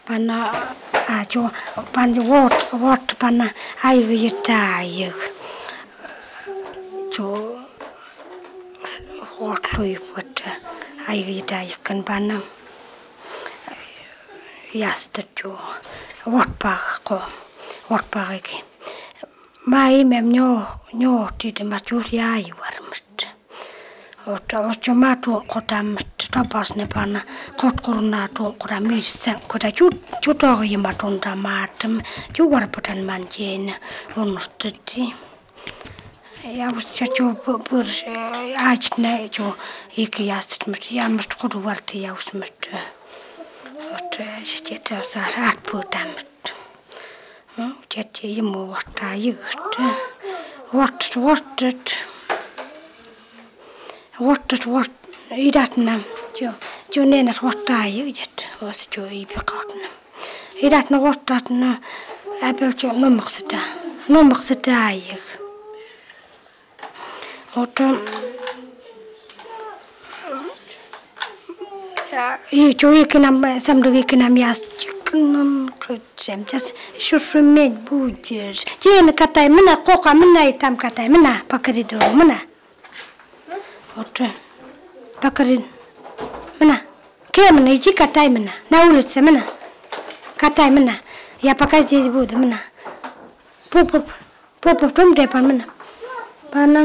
panna jo panna vot panna aigitaajuk jo hotluiput aigitaajukan panna jastat jo votpaaki mä imem njo tyytymättä juuri jäi varmasti. Oot jo mä tuon kotammat tapas ne panna kotkurunaa tuon kota missä kota jutohima tuntaa maatam juurputan manjeen onnustettiin. Ja usta jo purs aitsne jo ikiastat mut jammast koduvarti jausmast. Ot sitten saa atpuutammat. Jätti imu vattaa jyhtä. Vottet idatna jo nenät vattaa jyhtä. Osa jo ipakautna. Idatna vattatna äpöt jo nommakseta jyh. Ota jo ikinä samdu ikinä miast non kutsem jas shushumen budjes jen katai minä koka minä itam katai minä pakari do minä otte pakari minä kemne ji katai minä naulitse minä katai minä ja pakasi bud minä pop depan minä panna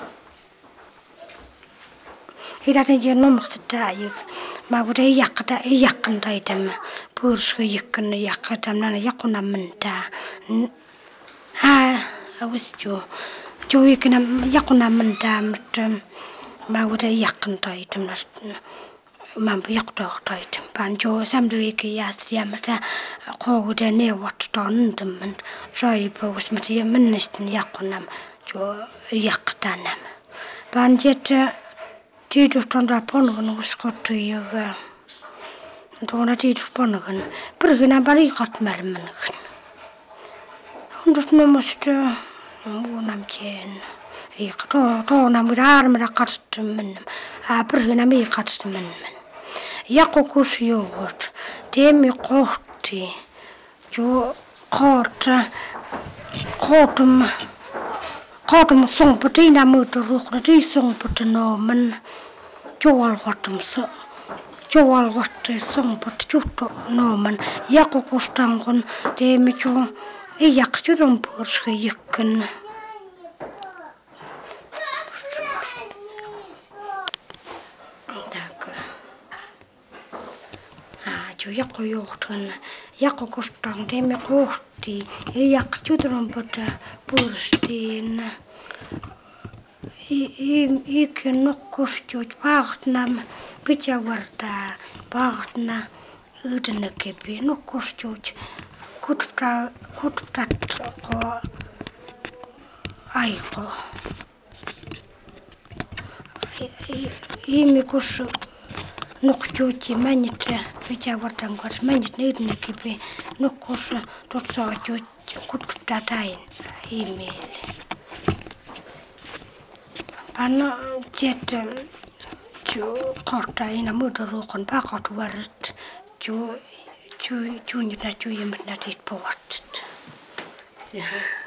hidaten jo nommakseta juk mä voin jakkan taitem pursku jakkan nana jakuna mentaa awusjo ikinä jakuna mentaa mutta mä voin jakkan taitem mä jakto taitem pan jo samdu ikiäs ja mä kogude neuvot tontemmen saipus mä tiedän mennestin jakuna jo jaktanam pan jet tiedustan raponun uskottu joka tuona tieduspannakan pyrkinä palikat märmänäkin on tuosta nommoista uunamkeen eikä tuona mitä armada katsotaan mennä pyrkinä mii katsotaan mennä jakokus juot teemme kohti jo Kaatum songput ina muuta ruhna tii songput nooman juolvatte songput juttu nooman jakokustangon teemme jo ei jaksuron purski jykken. Jo jakojohtun jakokustang teemme kohti ei jaksuron purstiin. Ikin nokkustut pahtnam pitää vartaa pahtna yhdennekepi nokkustut kuttatko aiko ihmikus nokjuutti mänjät pitää vartaan kanssa mänjät yhdennekepi nokkus totsaatjuut kuttaa tain ihmeelle. Panna tietä jo kohta ina muuta ruokon pakat varat jo juunjuna juujemmat nätit puhuttet.